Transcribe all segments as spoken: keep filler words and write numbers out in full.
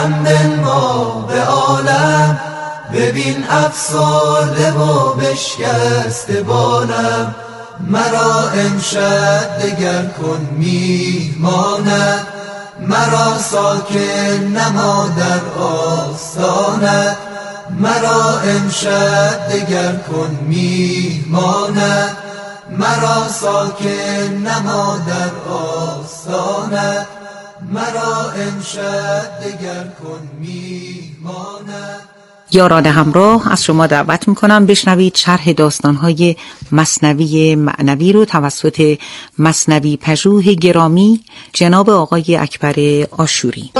خندن ما به عالم، ببین افسرده و بشکسته بالم. مرا امشب دگر کن میهمانت، مرا ساکن نما در آستانت. مرا امشب دگر کن میهمانت، مرا ساکن نما در آستانت. مرا امشب دگر کن میهمانت. یاران همراه، از شما دعوت میکنم بشنوید شرح داستانهای مثنوی معنوی رو توسط مثنوی پژوه گرامی جناب آقای اکبر آشوری.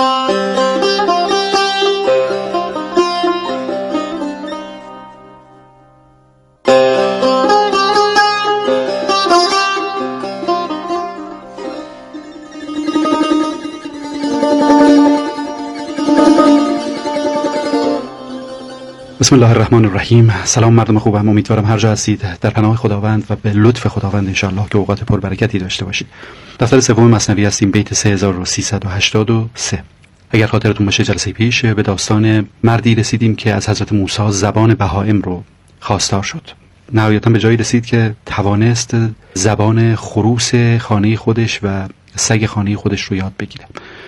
بسم الله الرحمن الرحیم. سلام مردم خوبم، امیدوارم هر جا هستید در پناه خداوند و به لطف خداوند انشالله که اوقات پربرکتی داشته باشید. دفتر سوم مثنوی هستیم، بیت سه هزار و سیصد و هشتاد و سه. اگر خاطرتون باشه جلسه پیش به داستان مردی رسیدیم که از حضرت موسی زبان بهائم رو خواستار شد. نهایتا به جایی رسید که توانست زبان خروس خانه خودش و سگ خانه خودش رو یاد بگیره.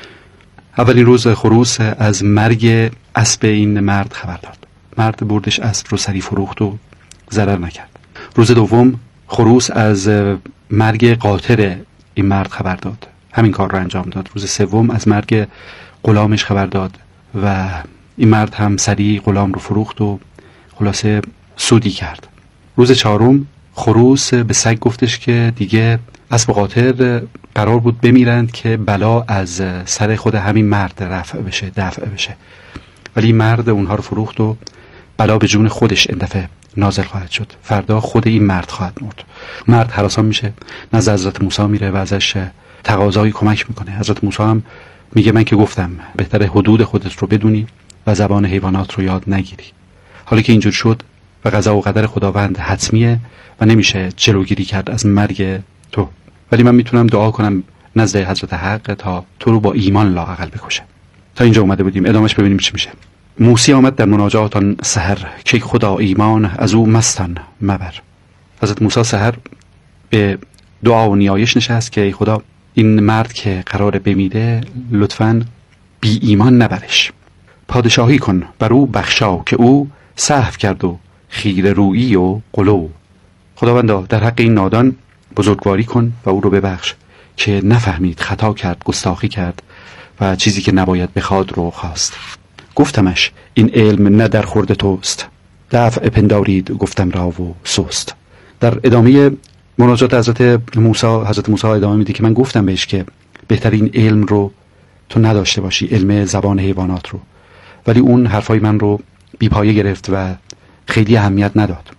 اولین روز خروس از مرگ اسب این مرد خبر داد. مرد بردش اسب رو سری فروخت و ضرر نکرد. روز دوم خروس از مرگ قاطر این مرد خبر داد، همین کار رو انجام داد. روز سوم از مرگ غلامش خبر داد و این مرد هم سری غلام رو فروخت و خلاصه سودی کرد. روز چهارم خروس به سگ گفتش که دیگه اسب قاطر قرار بود بمیرند که بلا از سر خود همین مرد رفع بشه، دفع بشه، ولی مرد اونها رو فروخت و بلا به جون خودش این دفعه نازل خواهد شد. فردا خود این مرد خواهد مرد. مرد هراسان میشه، نزد حضرت موسی میره و ازش تقاضای کمک میکنه. حضرت موسی هم میگه من که گفتم بهتره حدود خودت رو بدونی و زبان حیوانات رو یاد نگیری. حالا که اینجور شد و قضا و قدر خداوند حتمیه و نمیشه جلوگیری کرد از مرگ تو، ولی من میتونم دعا کنم نزد حضرت حق تا تو رو با ایمان لااقل بکشه. تا اینجا اومده بودیم، ادامش ببینیم چی میشه. موسی آمد در مناجات آن سحر، که خدا ایمان از او مستان مبر. حضرت موسی سحر به دعا و نیایش نشست که ای خدا این مرد که قرار بمیره لطفاً بی ایمان نبرش. پادشاهی کن بر او بخشا، که او سهو کرد و خیره رویی و قلو. خداوندا در حق این نادان بزرگواری کن و او رو ببخش که نفهمید، خطا کرد، گستاخی کرد و چیزی که نباید بخواد رو خواست. گفتمش این علم نه در خورد توست، دفع پندارید گفتم را و سست. در ادامه مناجات حضرت موسی، حضرت موسی ادامه میده که من گفتم بهش که بهترین علم رو تو نداشته باشی، علم زبان حیوانات رو، ولی اون حرفای من رو بی پایه گرفت و خیلی اهمیت نداد.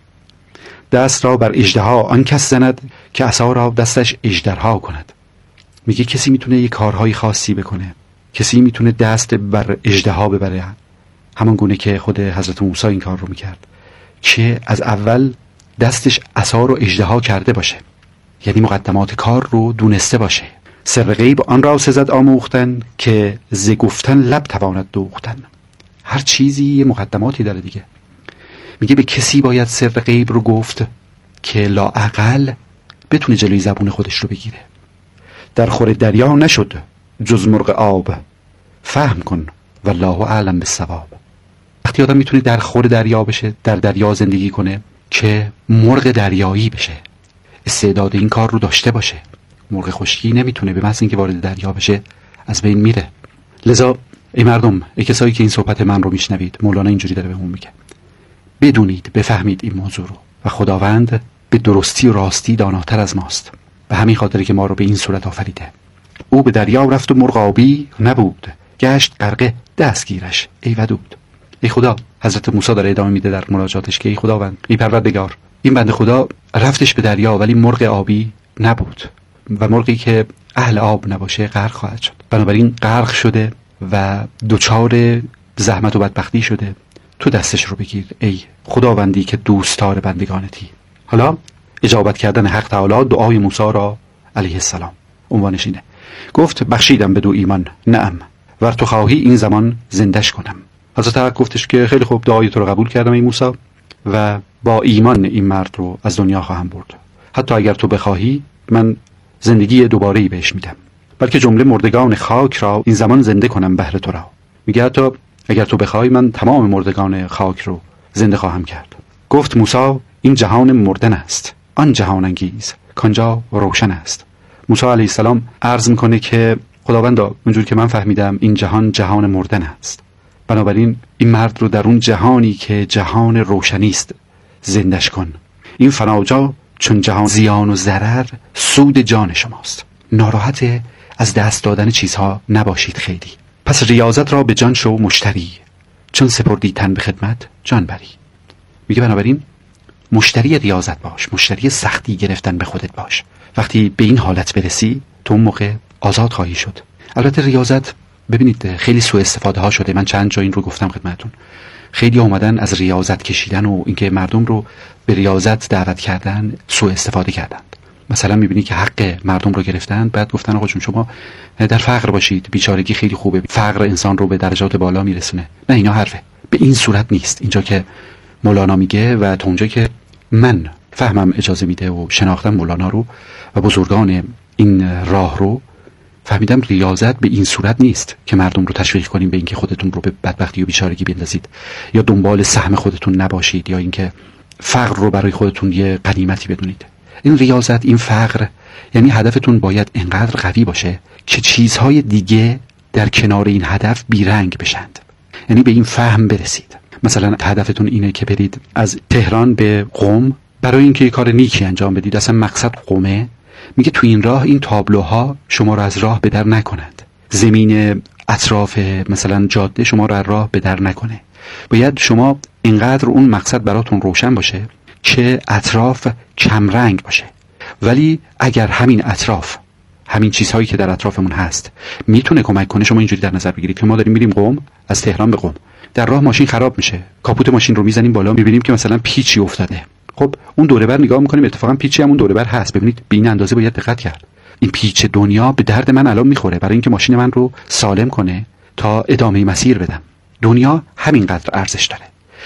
دست را بر اژدها آن کس زند، که عصا را دستش اژدرها کند. میگه کسی میتونه یه کارهای خاصی بکنه، کسی میتونه دست بر اژدها ببره، همان گونه که خود حضرت موسی این کار رو میکرد که از اول دستش عصا رو اژدها کرده باشه، یعنی مقدمات کار رو دونسته باشه. سر غیب آن را سزد آموختن، که ز گفتن لب تواند دوختن. هر چیزی یه مقدماتی داره دیگه. میگه به کسی باید سر غیب رو گفت که لااقل بتونه جلوی زبون خودش رو بگیره. در خور دریا نشد جز مرغ آب، فهم کن والله اعلم بالصواب. وقتی آدم میتونه در خور دریا بشه، در دریا زندگی کنه، که مرغ دریایی بشه، استعداد این کار رو داشته باشه. مرغ خشکی نمیتونه، به محض اینکه وارد دریا بشه از بین میره. لذا ای مردم، ای کسایی که این صحبت من رو میشنوید، مولانا اینجوری داره بهمون میگه بدونید، بفهمید این موضوع رو و خداوند به درستی و راستی داناتر از ماست. به همین خاطری که ما رو به این صورت آفریده. او به دریا رفت و مرغ آبی نبود، گشت غرقه دستگیرش ای ودود. ای خدا، حضرت موسی داره ادامه میده در مناجاتش که ای خداوند، ای پروردگار، این بنده خدا رفتش به دریا ولی مرغ آبی نبود و مرغی که اهل آب نباشه غرق خواهد شد. بنابراین غرق شده و دوچار زحمت و بدبختی شده. تو دستش رو بگیر ای خداوندی که دوستدار بندگانتی. حالا اجابت کردن حق تعالی دعای موسی را علیه السلام عنوانش اینه. گفت بخشیدم بدو ایمان نعم، ور تو خواهی این زمان زندش کنم. حضرت حق گفتش که خیلی خوب، دعای تو رو قبول کردم ای موسی و با ایمان این مرد رو از دنیا خواهم برد. حتی اگر تو بخواهی من زندگی دوباره‌ای بهش میدم، بلکه جمله مردگان خاک را این زمان زنده کنم بهر تو را. میگه حتی اگر تو بخوای من تمام مردگان خاک رو زنده خواهم کرد. گفت موسی این جهان مردن است، آن جهان انگیز کانجا روشن است. موسی علیه السلام عرض میکنه که خداوندا اونجوری که من فهمیدم این جهان جهان مردن است، بنابراین این مرد رو در اون جهانی که جهان روشنی است زندش کن. این فناجا چون جهان زیان و ضرر سود جان شماست، ناراحت از دست دادن چیزها نباشید خیلی. پس ریاضت را به جان شو مشتری، چون سپردی تن به خدمت جان بری. میگه بنابراین مشتری ریاضت باش، مشتری سختی گرفتن به خودت باش. وقتی به این حالت برسی تو اون موقع آزاد خواهی شد. البته ریاضت ببینید خیلی سوء استفاده ها شده، من چند جا این رو گفتم خدمتتون. خیلی اومدن از ریاضت کشیدن و اینکه مردم رو به ریاضت دعوت کردن سوء استفاده کردند. مثلا میبینی که حق مردم رو گرفتن، بعد گفتن آقا چون شما در فقر باشید، بیچارگی خیلی خوبه، فقر انسان رو به درجات بالا میرسونه. نه، اینا حرفه، به این صورت نیست. اینجا که مولانا میگه و تا اونجا که من فهمم اجازه میده و شناختم مولانا رو و بزرگان این راه رو، فهمیدم ریاضت به این صورت نیست که مردم رو تشویق کنیم به اینکه خودتون رو به بدبختی و بیچارگی بندازید یا دنبال سهم خودتون نباشید یا اینکه فقر رو برای خودتون یه غنیمتی بدونید. این ریاضت، این فقر، یعنی هدفتون باید انقدر قوی باشه که چیزهای دیگه در کنار این هدف بیرنگ بشند. یعنی به این فهم برسید. مثلا هدفتون اینه که برید از تهران به قم برای اینکه یه کار نیکی انجام بدید، اصلا مقصد قمه. میگه تو این راه این تابلوها شما رو از راه به در نکنند، زمین اطراف مثلا جاده شما رو از راه به در نکنه. باید شما اینقدر اون مقصد براتون روشن باشه که اطراف کمرنگ باشه. ولی اگر همین اطراف، همین چیزهایی که در اطرافمون هست میتونه کمک کنه، شما اینجوری در نظر بگیرید که ما داریم میریم قم، از تهران به قم، در راه ماشین خراب میشه، کاپوت ماشین رو میزنیم بالا، میبینیم که مثلا پیچی افتاده. خب اون دوره بر نگاه میکنیم، اتفاقا پیچی همون دوره بر هست. ببینید به این اندازه باید دقت کرد. این پیچ دنیا به درد من الان میخوره برای اینکه ماشین من رو سالم کنه تا ادامه مسیر بدم. دنیا همینقدر ارزش داره.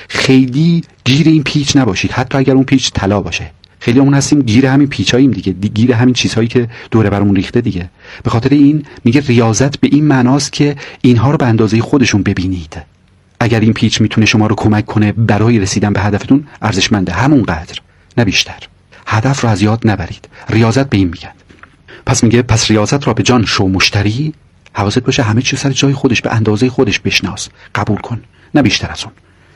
خیلی گیر این پیچ نباشید، حتی اگر اون پیچ طلا باشه. خیلی اون هستیم گیر همین پیچاییم دیگه، گیر همین چیزهایی که دوره برامون ریخته دیگه. به خاطر این میگه ریاضت به این معناست که اینها رو به اندازه خودشون ببینید. اگر این پیچ میتونه شما رو کمک کنه برای رسیدن به هدفتون، ارزشمنده، همونقدر، نه بیشتر. هدف رو از یاد نبرید. ریاضت به این میگن. پس میگه پس ریاضت را به جان شو مشتری، حواست باشه همه چیز سر جای خودش، به اندازه خودش بشناس، قبول کن، نه بیشتر از اون.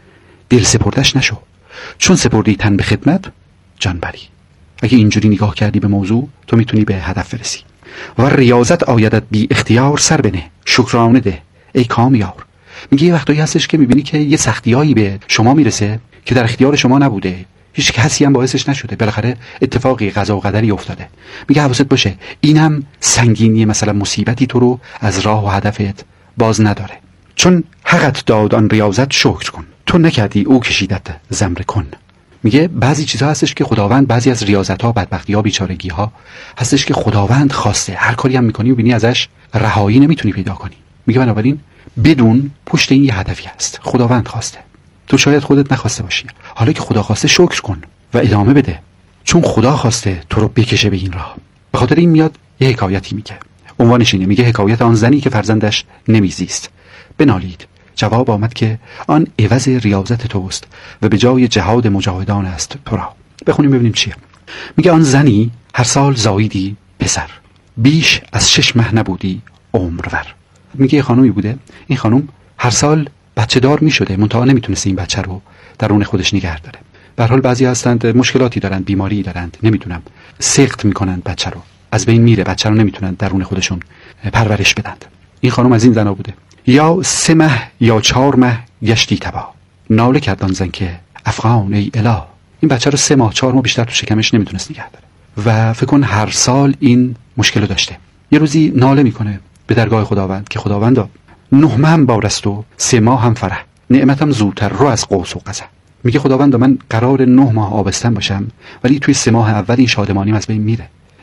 دل سپردش نشو، چون سپردی تن به خدمت جان بری. اگه اینجوری نگاه کردی به موضوع، تو میتونی به هدف برسی. و ریاضت آیدت بی اختیار سر بنه، شکرانه ده ای کامیار. میگه یه وقتایی هستش که میبینی که یه سختیایی به شما میرسه که در اختیار شما نبوده، هیچ کسی هم باعثش نشده، بالاخره اتفاقی قضا و قدری افتاده. میگه حواست باشه اینم سنگینی، مثلا مصیبتی تو رو از راه و هدفت باز نداره. چون حقت داد آن ریاضت شکر کن، تو نکردی او کشیدت زمره کن. میگه بعضی چیزها هستش که خداوند، بعضی از ریاضت‌ها، بدبختی‌ها، بیچارگی‌ها هستش که خداوند خواسته. هر کاری هم می‌کنی و ببینی ازش رهایی نمیتونی پیدا کنی. میگه بنابراین بدون پشت این یه هدفی هست، خداوند خواسته. تو شاید خودت نخواسته باشی. حالا که خدا خواسته شکر کن و ادامه بده، چون خدا خواسته تو رو بکشه به این راه. به خاطر این میاد یه حکایتی میگه، عنوانش اینه، میگه حکایت آن زنی که فرزندش نمیزیست. بنالید، جواب آمد که آن عوض ریاضت توست و به جای جهاد مجاهدان است تو را. بخونیم ببینیم چیه. میگه آن زنی هر سال زاییدی پسر، بیش از شش ماه نبودی عمرور. میگه خانومی بوده، این خانم هر سال بچه دار میشده، منتها نمیتونسته این بچه رو درون خودش نگه داره. به هر حال بعضی هستند مشکلاتی دارند، بیماری دارند، نمیدونم، سقط میکنند بچه رو، از بین میره، بچه رو نمیتونن درون خودشون پرورش بدن. این خانم از این زنا بوده. یا سه ماه یا چهار ماه گشتی تبا، ناله کردان زن که افغان ای اله. این بچه رو سه ماه چهار ماه بیشتر تو شکمش نمیتونست نگه داره و فکر کن هر سال این مشکل داشته. یه روزی ناله میکنه به درگاه خداوند که خداوندا نه ماه هم بارست و سه ماه هم فرح، نعمتم زودتر رو از قوس و قزح. میگه خداوندا من قرار نه ماه آبستن باشم، ولی توی سه ماه اول این شادمانیم از بین میره.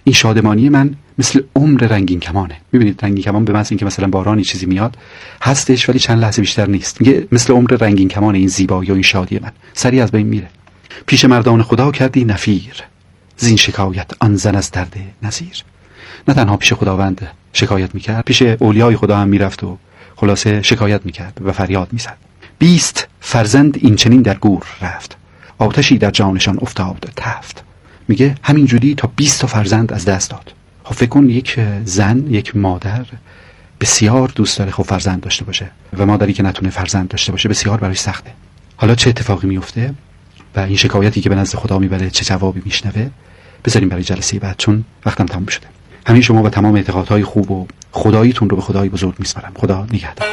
این شادمانی من مثل عمر رنگین کمانه. میبینید رنگین کمان به محض اینکه مثلا بارانی چیزی میاد هستش ولی چند لحظه بیشتر نیست. میگه مثل عمر رنگین کمان این زیبایی و این شادی من سریع از بین میره. پیش مردان خدا کردی نفیر، زین شکایت آن زن از درد نظیر. نه تنها پیش خداوند شکایت میکرد، پیش اولیای خدا هم میرفت و خلاصه شکایت میکرد و فریاد میزد. بیست فرزند این چنین در گور رفت، آتشی در جانشان افتاد تفت. میگه همینجوری تا بیست تا فرزند از دست داد. خب فکر کن یک زن، یک مادر بسیار دوست داره خب فرزند داشته باشه و مادری که نتونه فرزند داشته باشه بسیار براش سخته. حالا چه اتفاقی میفته و این شکایتی که به نزد خدا میبره چه جوابی میشنوه بذاریم برای جلسه بعد، چون وقتم تموم شده. همین شما و تمام اعتقادهای خوب و خداییتون رو به خدای بزرگ میسپارم. خدا نگهدار.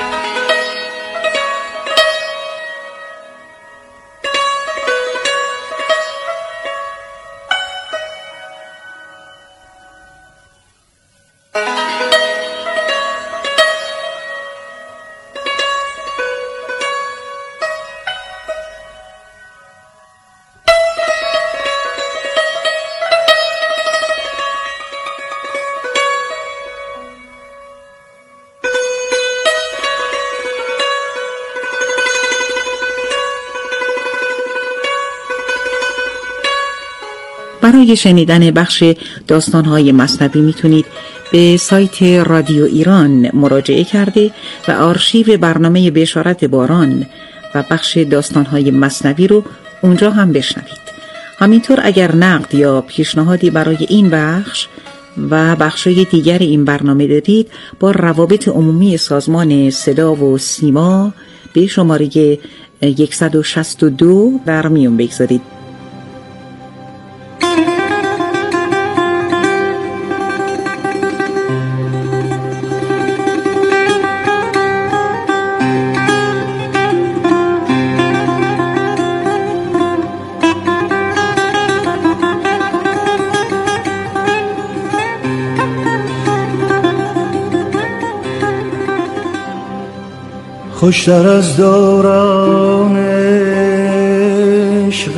برای شنیدن بخش داستان‌های مثنوی میتونید به سایت رادیو ایران مراجعه کرده و آرشیو برنامه بشارت باران و بخش داستان‌های مثنوی رو اونجا هم بشنوید. همینطور اگر نقد یا پیشنهادی برای این بخش و بخش‌های دیگر این برنامه دارید با روابط عمومی سازمان صدا و سیما به شماره صد و شصت و دو در میون بگذارید. خوشتر از دوران عشق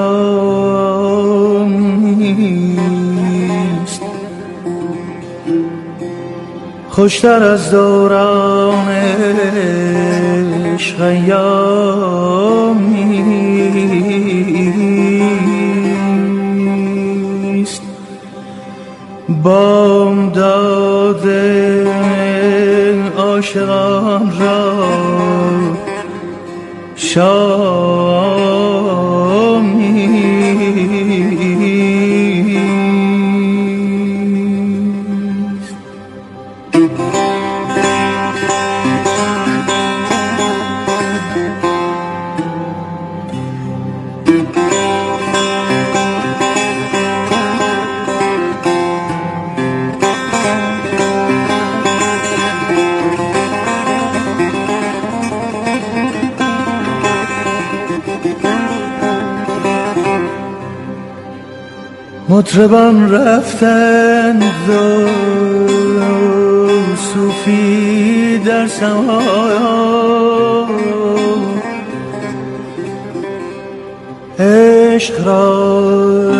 ایامیست، خوشتر از دوران عشق ایامیست. بامداد عاشقان را شامیست. مطربان رفتند و صوفی در سما، عشق را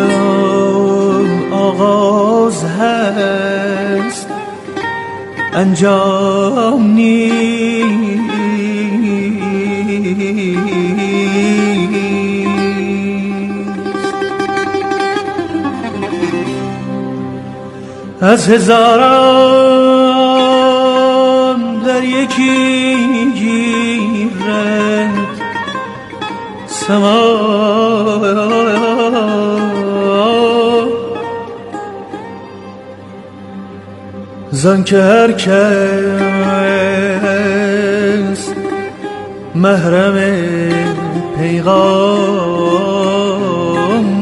آغاز هست انجام نیست. از هزاران در یکی گیرد سما، زن که هر کس محرم پیغام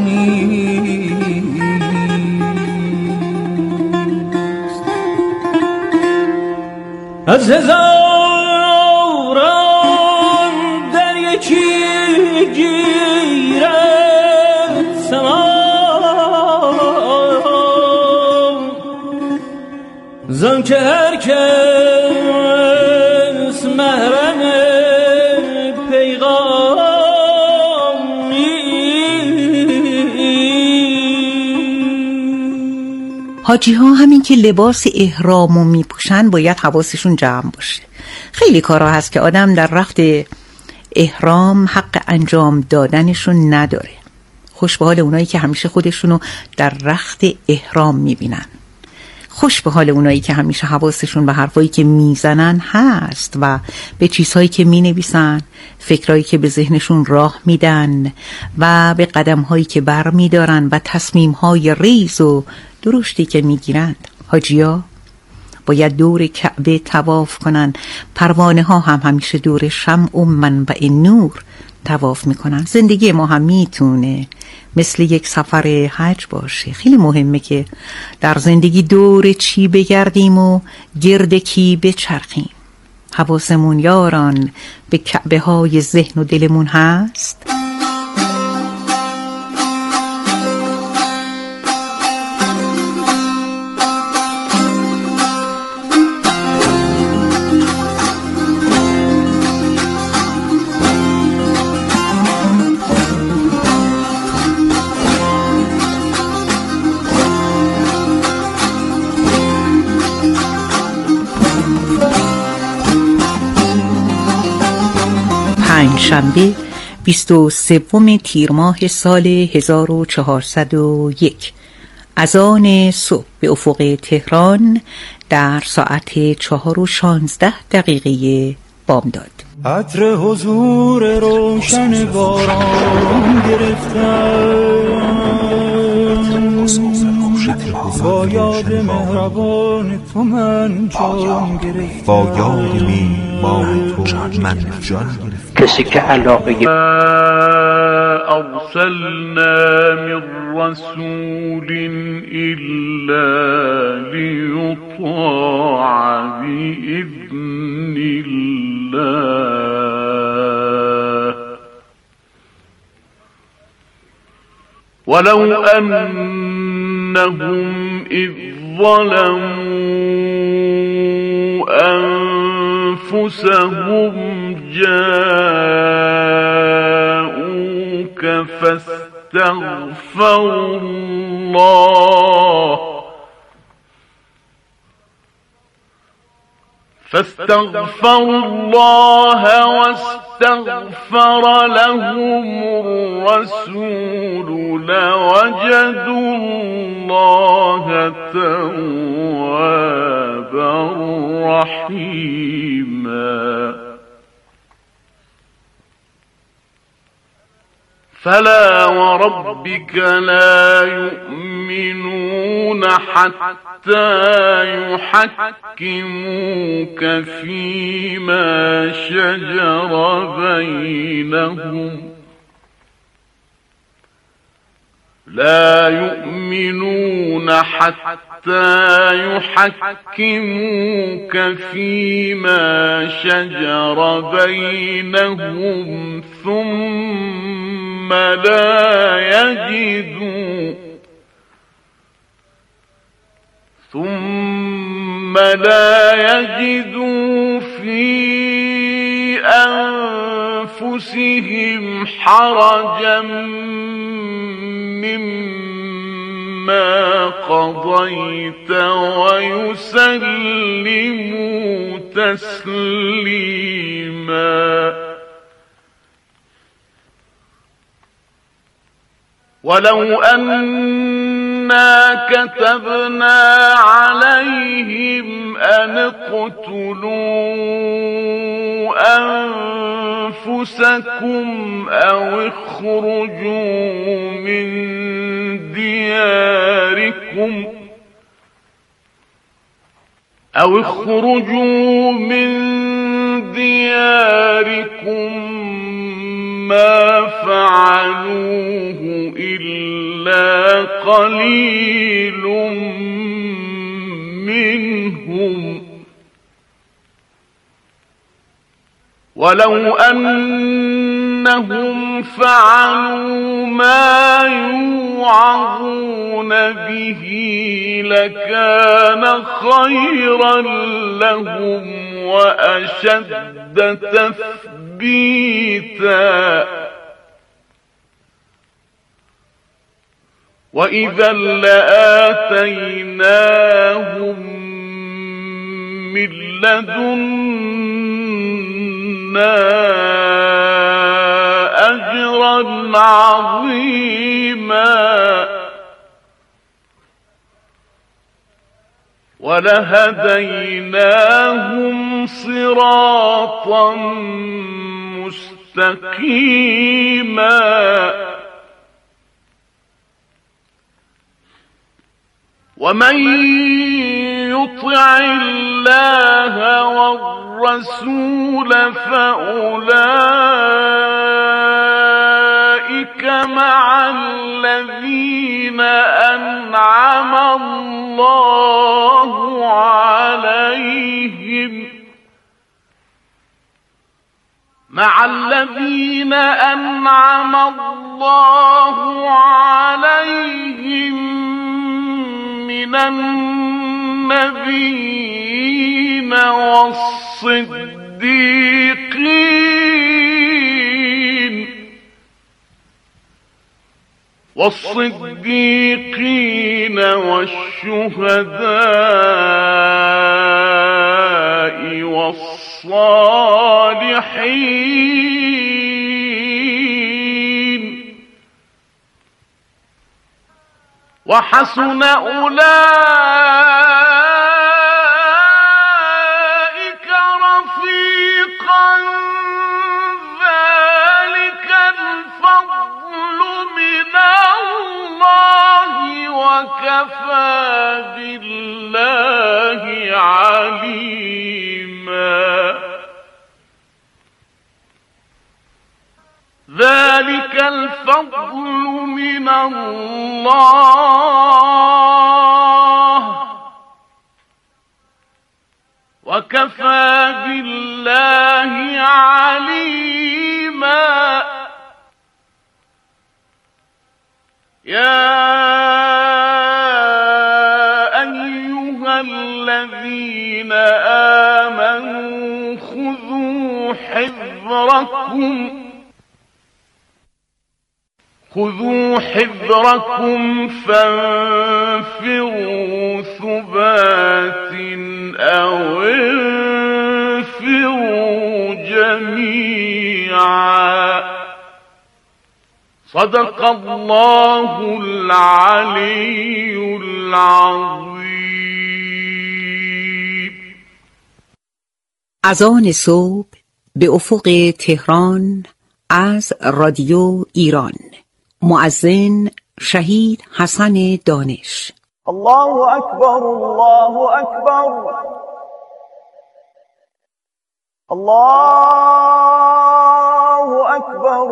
از هزاران در یکی گیرد سما، زن که هر کس محرم پیغامی. حاجی ها همین که لباس احرامو میپوشن باید حواسشون جمع باشه. خیلی کارا هست که آدم در وقت احرام حق انجام دادنشون نداره. خوش به حال اونایی که همیشه خودشونو در رخت احرام میبینن. خوش به حال اونایی که همیشه حواسشون به حرفایی که میزنن هست و به چیزهایی که مینویسن، فکرایی که به ذهنشون راه میدن و به قدمهایی که بر میدارن و تصمیمهای ریز و درشتی که میگیرند. حاجیا باید دور کعبه طواف کنن. پروانه ها هم همیشه دور شمع و منبع نور طواف میکنن. زندگی ما هم میتونه مثل یک سفر حج باشه. خیلی مهمه که در زندگی دور چی بگردیم و گرد کی بچرخیم. حواسمون یاران به کعبه های ذهن و دلمون هست. پنجشنبه بیست و سوم تیر ماه سال هزار و چهارصد و یک، اذان صبح به افق تهران در ساعت چهار و شانزده دقیقه بامداد. عطر حضور روشن باران گرفتم، با یاد مهربان تو من جان گرفتم، با یاد میهمان تو من جان گرفتم. کسی که علاقه ارسلنا من رسول الا لیطاع باذن الله ولو انهم اذ ظلموا انفسهم جاءوك فاستغفروا الله فاستغفروا الله واستغفر لهم الرسول لوجدوا الله توابا رحيما فلا وربك لا يؤمنون حتى يحكموك فيما شجر بينهم لا يؤمنون حتى يحكموك فيما شجر بينهم ثم لا يجدوا ثم لا يجدوا في أنفسهم حرجا مما قضيت ويسلموا تسليما ولو أنا كتبنا عليهم أن اقتلوا أنفسكم أو اخرجوا من دياركم أو اخرجوا من دياركم ما فعلوه إلا قليل منهم ولو أنهم فعلوا ما يوعظون به لكان خيرا لهم وأشد تثبيتا وإذا لآتيناهم من لدنا أجرا عظيما ولهديناهم صراطا مستقيما ومن يطع الله والرسول فأولئك مع الذين أنعم الله عليهم مع الذين أنعم الله عليهم من النبيين والصديقين والصديقين والشهداء والصالحين وحسن أولئك رفيقا ذلك الفضل من الله وكفى بالله عليما ذلك الفضل من الله وكفى بالله عليما يا أيها الذين آمنوا خذوا حذركم خذوا حذركم فانفروا ثبات أو انفروا جميعا صدق الله العلي العظيم. اذان صبح به افق تهران از رادیو ایران. مؤذن شهید حسن دانش. الله اکبر الله اکبر الله اکبر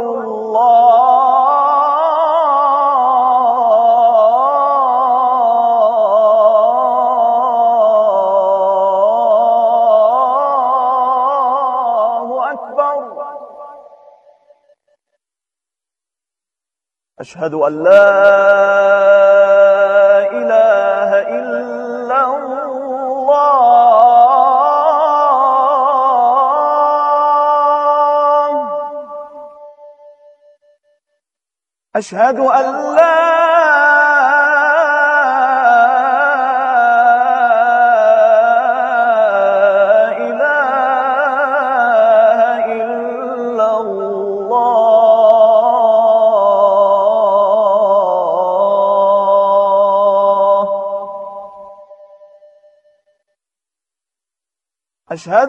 الله اکبر. أشهد أن لا إله إلا الله. أشهد أن لا أشهد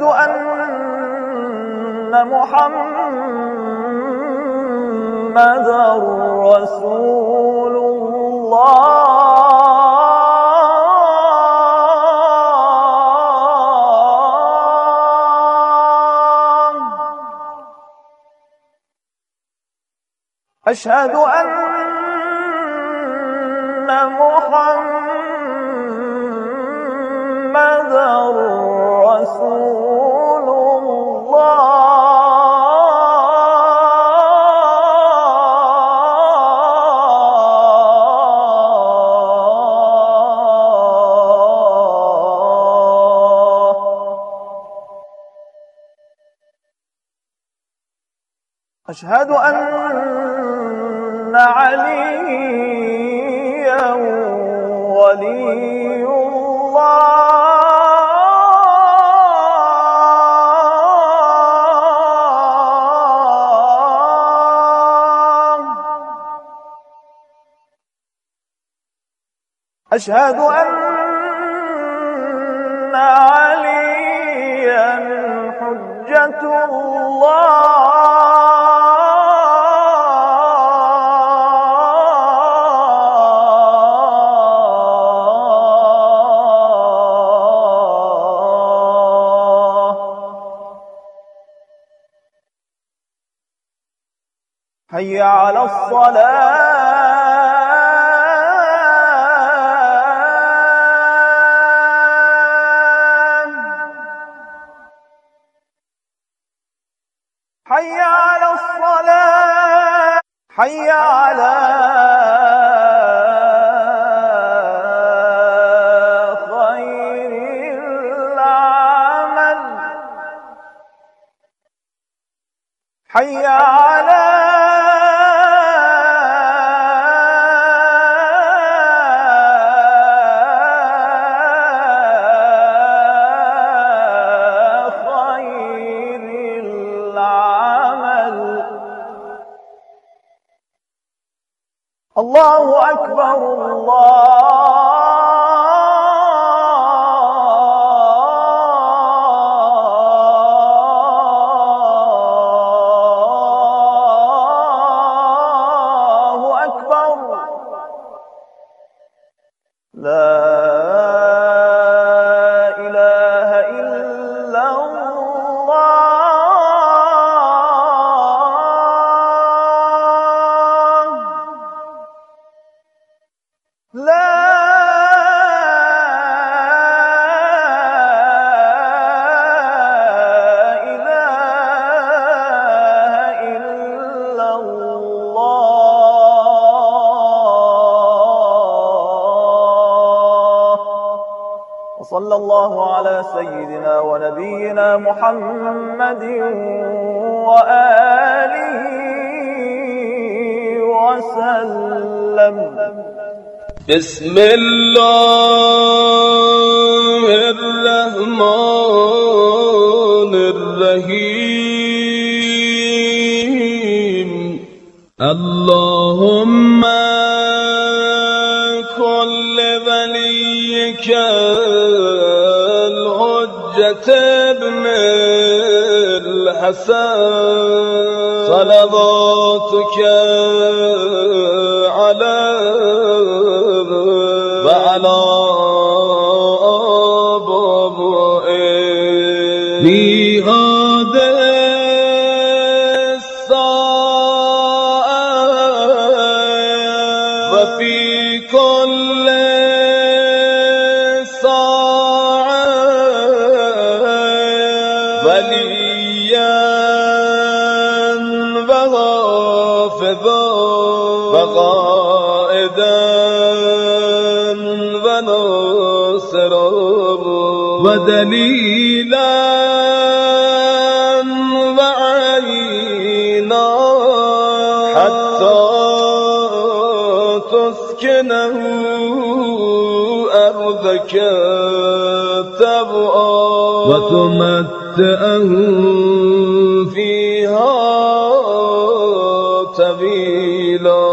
أن محمدًا رسول الله. أشهد أن محمدًا رسول الله. أشهد أن عليا ولي الله أشهد أن عليا حجة الله حي على الصلاة حي على الصلاة حي على خير العمل حي على الله أكبر الله أكبر لا إله إلا الله لا إله إلا الله وصلى الله على سيدنا ونبينا محمد وآله وسلم بسم الله الرحمن الرحيم اللهم كل وليك الحجة ابن الحسن صلواتك على وعلى آبائه في هذه الساعة وفي كل ساعة وليا وحافظا وقائدا وناصرا ودليلا وعينا حتى تسكنه أرضك طوعا وتمتعه فيها طويلا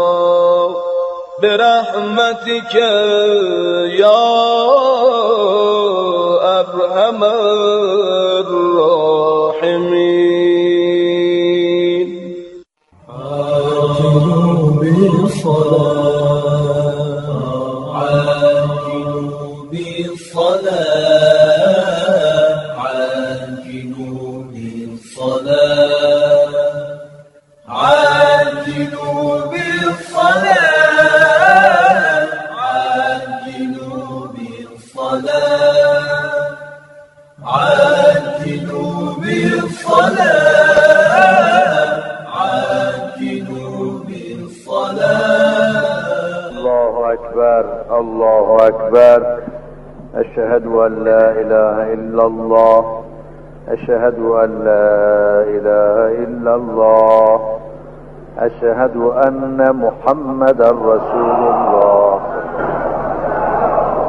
برحمتك يا أرحم الراحمين عاجلوا بالصلاة عاجلوا بالصلاة عاجلوا بالصلاة عاجلوا بالصلاة عاجلوا بالصلاة عاجلوا بالصلاة عاجلوا بالصلاة الله أكبر الله أكبر أشهد أن لا إله إلا الله أشهد أن لا إله إلا الله أشهد أن محمدا رسول الله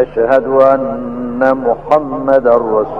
أشهد أن محمد رسول